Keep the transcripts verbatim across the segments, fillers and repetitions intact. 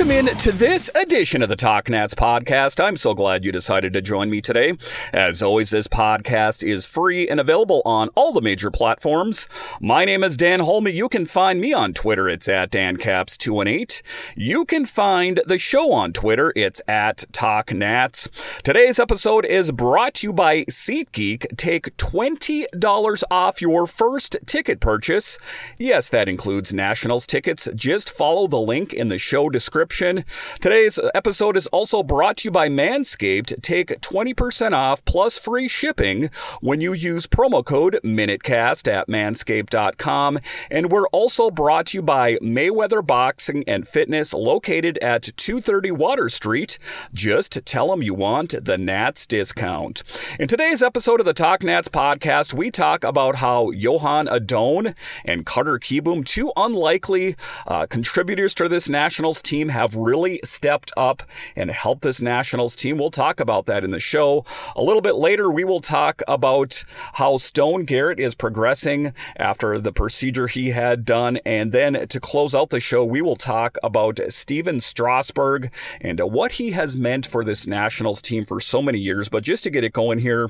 Welcome in to this edition of the Talk Nats podcast. I'm so glad you decided to join me today. As always, this podcast is free and available on all the major platforms. My name is Dan Holme. You can find me on Twitter. It's at Dan Caps two one eight. You can find the show on Twitter. It's at Talk Nats. Today's episode is brought to you by SeatGeek. Take twenty dollars off your first ticket purchase. Yes, that includes Nationals tickets. Just follow the link in the show description. Today's episode is also brought to you by Manscaped. Take twenty percent off plus free shipping when you use promo code MinuteCast at manscaped dot com. And we're also brought to you by Mayweather Boxing and Fitness, located at two thirty Water Street. Just tell them you want the Nats discount. In today's episode of the Talk Nats podcast, we talk about how Johan Adon and Carter Kieboom, two unlikely uh, contributors to this Nationals team, have really stepped up and helped this Nationals team. We'll talk about that in the show. A little bit later, we will talk about how Stone Garrett is progressing after the procedure he had done. And then to close out the show, we will talk about Stephen Strasburg and what he has meant for this Nationals team for so many years. But just to get it going here,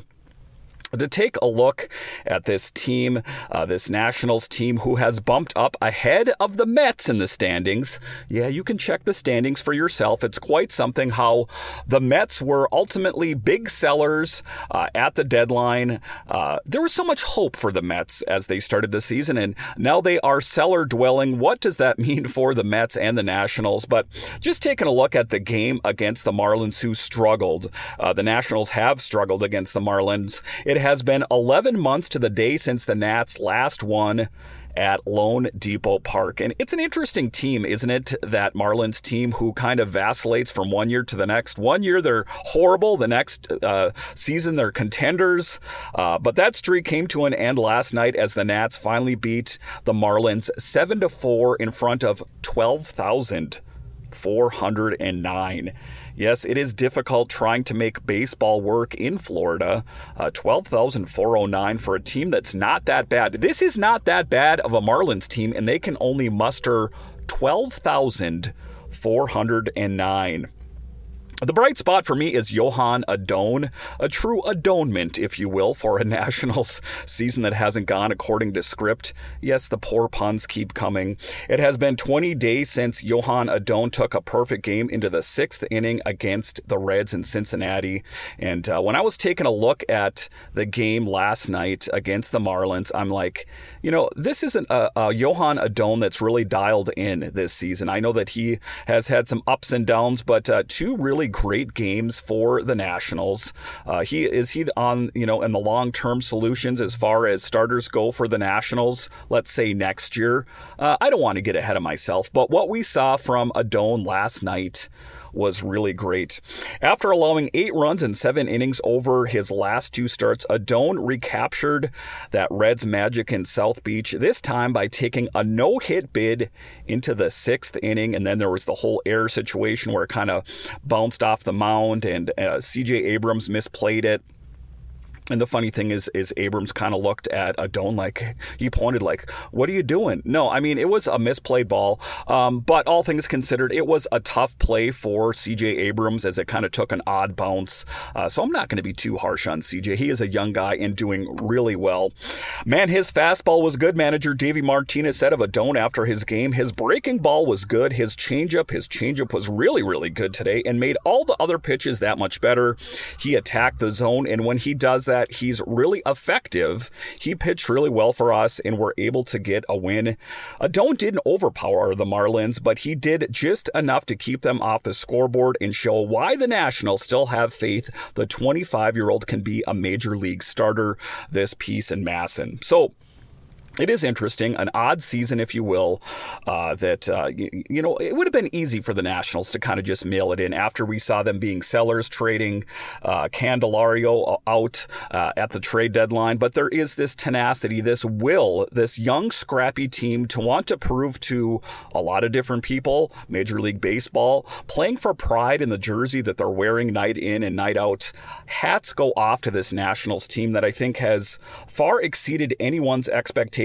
to take a look at this team, uh, this Nationals team who has bumped up ahead of the Mets in the standings. Yeah, you can check the standings for yourself. It's quite something how the Mets were ultimately big sellers uh, at the deadline. Uh, there was so much hope for the Mets as they started the season, and now they are cellar dwelling. What does that mean for the Mets and the Nationals? But just taking a look at the game against the Marlins, who struggled. Uh, the Nationals have struggled against the Marlins. It It has been eleven months to the day since the Nats last won at Lone Depot Park. And it's an interesting team, isn't it? That Marlins team who kind of vacillates from one year to the next. One year they're horrible. The next uh, season they're contenders. Uh, but that streak came to an end last night as the Nats finally beat the Marlins seven to four in front of twelve thousand four hundred nine. Yes, it is difficult trying to make baseball work in Florida. Uh, twelve thousand four hundred nine for a team that's not that bad. This is not that bad of a Marlins team, and they can only muster twelve thousand four hundred nine. The bright spot for me is Johan Adon, a true adonment, if you will, for a Nationals season that hasn't gone according to script. Yes, the poor puns keep coming. It has been twenty days since Johan Adon took a perfect game into the sixth inning against the Reds in Cincinnati. And uh, when I was taking a look at the game last night against the Marlins, I'm like, you know, this isn't a, a Johan Adon that's really dialed in this season. I know that he has had some ups and downs, but uh, two really great games for the Nationals. Uh, he is he on, you know, in the long-term solutions as far as starters go for the Nationals, let's say next year. Uh, I don't want to get ahead of myself, but what we saw from Adon last night was really great. After allowing eight runs in seven innings over his last two starts, Adon recaptured that Reds magic in South Beach, this time by taking a no-hit bid into the sixth inning, and then there was the whole error situation where it kind of bounced off the mound, and uh, C J Abrams misplayed it. And the funny thing is, is Abrams kind of looked at Adon like, he pointed like, what are you doing? No, I mean, it was a misplayed ball. Um, but all things considered, it was a tough play for C J Abrams as it kind of took an odd bounce. Uh, so I'm not going to be too harsh on C J. He is a young guy and doing really well. Man, his fastball was good, manager Davey Martinez said of Adon after his game. His breaking ball was good. His changeup, his changeup was really, really good today and made all the other pitches that much better. He attacked the zone, and when he does that, he's really effective. He pitched really well for us and we're able to get a win. Adon didn't overpower the Marlins, but he did just enough to keep them off the scoreboard and show why the Nationals still have faith the twenty-five-year-old can be a major league starter this piece in Masson. So it is interesting, an odd season, if you will, uh, that, uh, you, you know, it would have been easy for the Nationals to kind of just mail it in after we saw them being sellers, trading uh, Candelario out uh, at the trade deadline. But there is this tenacity, this will, this young, scrappy team to want to prove to a lot of different people, Major League Baseball, playing for pride in the jersey that they're wearing night in and night out. Hats go off to this Nationals team that I think has far exceeded anyone's expectations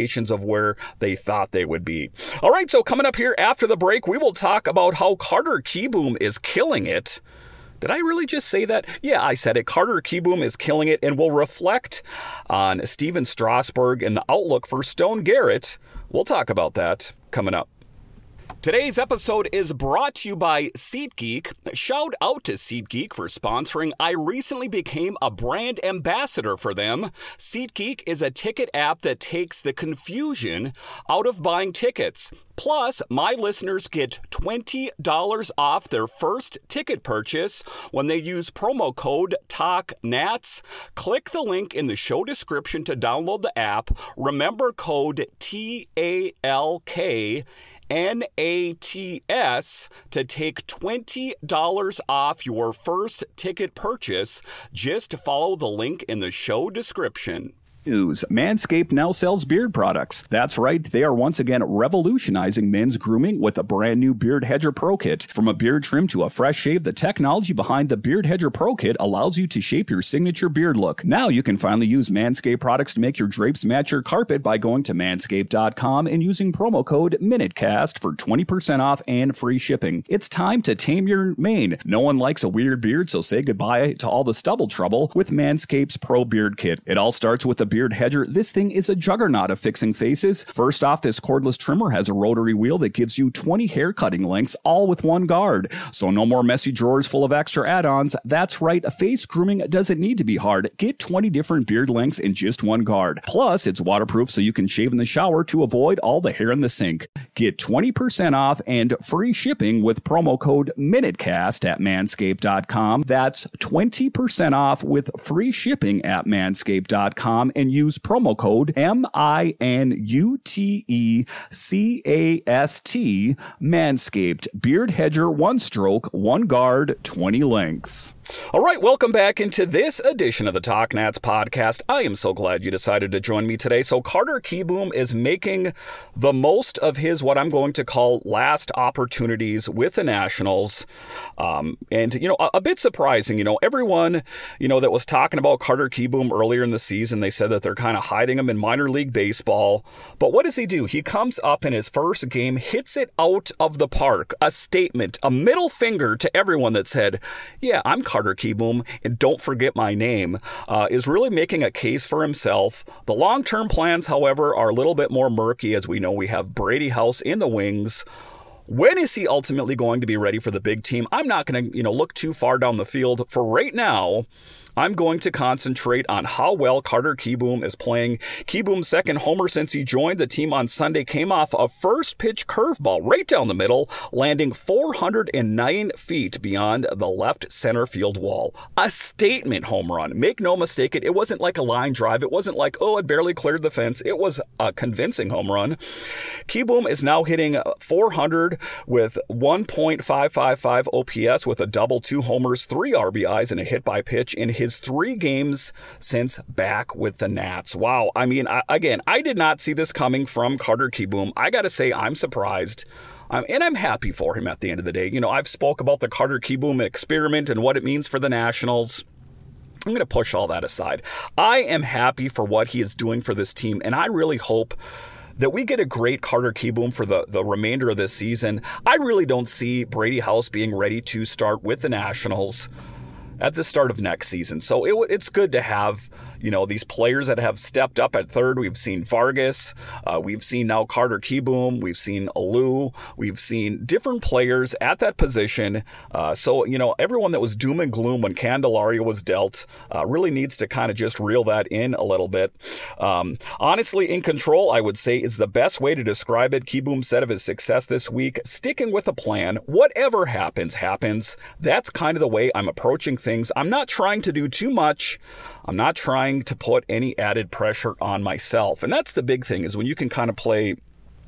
expectations of where they thought they would be. All right, so coming up here after the break, we will talk about how Carter Kieboom is killing it. Did I really just say that? Yeah, I said it. Carter Kieboom is killing it, and we'll reflect on Stephen Strasburg and the outlook for Stone Garrett. We'll talk about that coming up. Today's episode is brought to you by SeatGeek. Shout out to SeatGeek for sponsoring. I recently became a brand ambassador for them. SeatGeek is a ticket app that takes the confusion out of buying tickets. Plus, my listeners get twenty dollars off their first ticket purchase when they use promo code TALKNATS. Click the link in the show description to download the app. Remember code T A L K N A T S to take twenty dollars off your first ticket purchase. Just follow the link in the show description. News. Manscaped now sells beard products. That's right, they are once again revolutionizing men's grooming with a brand new Beard Hedger Pro Kit. From a beard trim to a fresh shave, the technology behind the Beard Hedger Pro Kit allows you to shape your signature beard look. Now you can finally use Manscaped products to make your drapes match your carpet by going to manscaped dot com and using promo code MINUTECAST for twenty percent off and free shipping. It's time to tame your mane. No one likes a weird beard, so say goodbye to all the stubble trouble with Manscaped's Pro Beard Kit. It all starts with the Beard Hedger. This thing is a juggernaut of fixing faces. First off, this cordless trimmer has a rotary wheel that gives you twenty hair cutting lengths, all with one guard. So no more messy drawers full of extra add-ons. That's right, face grooming doesn't need to be hard. Get twenty different beard lengths in just one guard. Plus, it's waterproof so you can shave in the shower to avoid all the hair in the sink. Get twenty percent off and free shipping with promo code MINUTECAST at manscaped dot com. That's twenty percent off with free shipping at manscaped dot com. And use promo code M I N U T E C A S T, Manscaped, Beard Hedger, one stroke, one guard, twenty lengths. All right, welcome back into this edition of the Talk Nats podcast. I am so glad you decided to join me today. So Carter Kieboom is making the most of his, what I'm going to call, last opportunities with the Nationals. Um, and, you know, a, a bit surprising, you know, everyone, you know, that was talking about Carter Kieboom earlier in the season, they said that they're kind of hiding him in minor league baseball. But what does he do? He comes up in his first game, hits it out of the park. A statement, a middle finger to everyone that said, yeah, I'm Carter Kieboom, and don't forget my name, uh, is really making a case for himself. The long-term plans, however, are a little bit more murky, as we know we have Brady House in the wings. When is he ultimately going to be ready for the big team? I'm not going to, you know, look too far down the field. For right now, I'm going to concentrate on how well Carter Kieboom is playing. Kieboom's second homer since he joined the team on Sunday came off a first pitch curveball right down the middle, landing four hundred nine feet beyond the left center field wall. A statement home run. Make no mistake, it, it wasn't like a line drive. It wasn't like, oh, it barely cleared the fence. It was a convincing home run. Kieboom is now hitting four hundred with one point five five five O P S with a double, two homers, three R B Is, and a hit by pitch in his three games since back with the Nats. Wow. I mean, I, again, I did not see this coming from Carter Kieboom. I got to say, I'm surprised. Um, and I'm happy for him at the end of the day. You know, I've spoke about the Carter Kieboom experiment and what it means for the Nationals. I'm going to push all that aside. I am happy for what he is doing for this team, and I really hope that we get a great Carter Kieboom for the, the remainder of this season. I really don't see Brady House being ready to start with the Nationals at the start of next season. So it, it's good to have, you know, these players that have stepped up at third. We've seen Vargas. Uh, we've seen now Carter Kieboom. We've seen Alou. We've seen different players at that position. Uh, so, you know, everyone that was doom and gloom when Candelario was dealt uh, really needs to kind of just reel that in a little bit. Um, honestly, in control, I would say, is the best way to describe it. Kieboom said of his success this week, sticking with a plan. Whatever happens, happens. That's kind of the way I'm approaching things. I'm not trying to do too much. I'm not trying to put any added pressure on myself. And that's the big thing, is when you can kind of play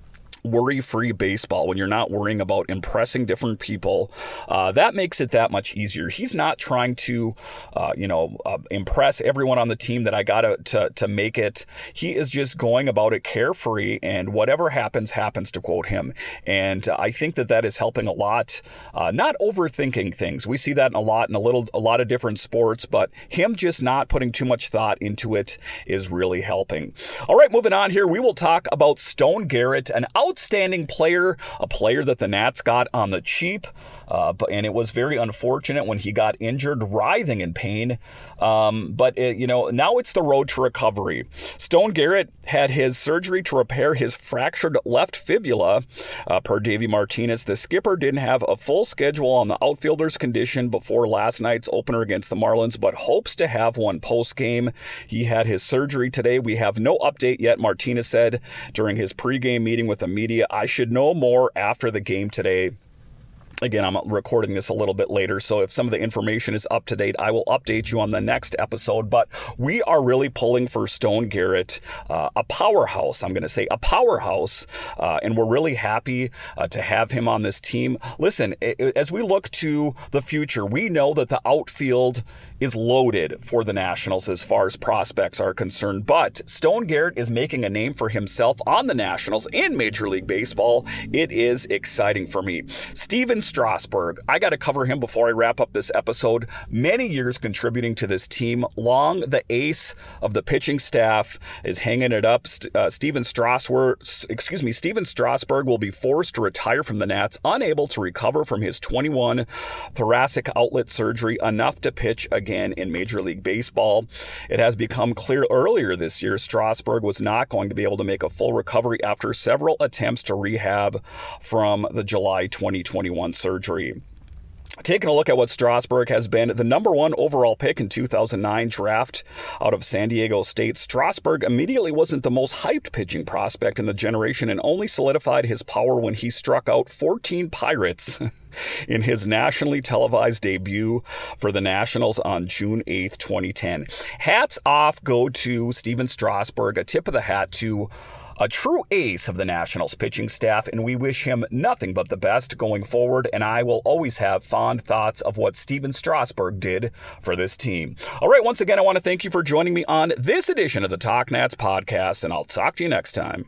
worry-free baseball, when you're not worrying about impressing different people, uh, that makes it that much easier. He's not trying to, uh, you know, uh, impress everyone on the team that I got to, to to make it. He is just going about it carefree, and whatever happens, happens, to quote him. And uh, I think that that is helping a lot. Uh, not overthinking things. We see that in a lot in a little a lot of different sports, but him just not putting too much thought into it is really helping. All right, moving on here, we will talk about Stone Garrett, an out outstanding player, a player that the Nats got on the cheap, uh, but, and it was very unfortunate when he got injured, writhing in pain. Um, but, it, you know, now it's the road to recovery. Stone Garrett had his surgery to repair his fractured left fibula. Uh, per Davey Martinez, the skipper didn't have a full schedule on the outfielder's condition before last night's opener against the Marlins, but hopes to have one post-game. He had his surgery today. We have no update yet, Martinez said during his pregame meeting with the media. I should know more after the game today. Again, I'm recording this a little bit later, so if some of the information is up to date, I will update you on the next episode. But we are really pulling for Stone Garrett, uh, a powerhouse. I'm going to say a powerhouse, uh, and we're really happy uh, to have him on this team. Listen, as we look to the future, we know that the outfield is loaded for the Nationals as far as prospects are concerned. But Stone Garrett is making a name for himself on the Nationals in Major League Baseball. It is exciting for me. Stephen Strasburg, I got to cover him before I wrap up this episode. Many years contributing to this team. Long, the ace of the pitching staff, is hanging it up. Uh, Stephen Strasburg, excuse me, Stephen Strasburg will be forced to retire from the Nats, unable to recover from his twenty-one thoracic outlet surgery enough to pitch again in Major League Baseball. It has become clear earlier this year Strasburg was not going to be able to make a full recovery after several attempts to rehab from the July twenty twenty-one surgery. Taking a look at what Strasburg has been, the number one overall pick in two thousand nine draft out of San Diego State, Strasburg immediately wasn't the most hyped pitching prospect in the generation and only solidified his power when he struck out fourteen Pirates in his nationally televised debut for the Nationals on June eighth, twenty ten. Hats off go to Stephen Strasburg, a tip of the hat to a true ace of the Nationals pitching staff, and we wish him nothing but the best going forward, and I will always have fond thoughts of what Stephen Strasburg did for this team. All right, once again, I want to thank you for joining me on this edition of the Talk Nats podcast, and I'll talk to you next time.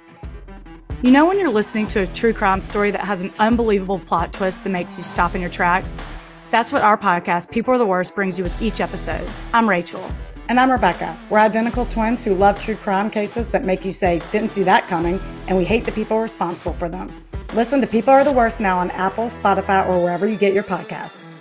You know when you're listening to a true crime story that has an unbelievable plot twist that makes you stop in your tracks? That's what our podcast, People Are the Worst, brings you with each episode. I'm Rachel. And I'm Rebecca. We're identical twins who love true crime cases that make you say, didn't see that coming, and we hate the people responsible for them. Listen to People Are the Worst now on Apple, Spotify, or wherever you get your podcasts.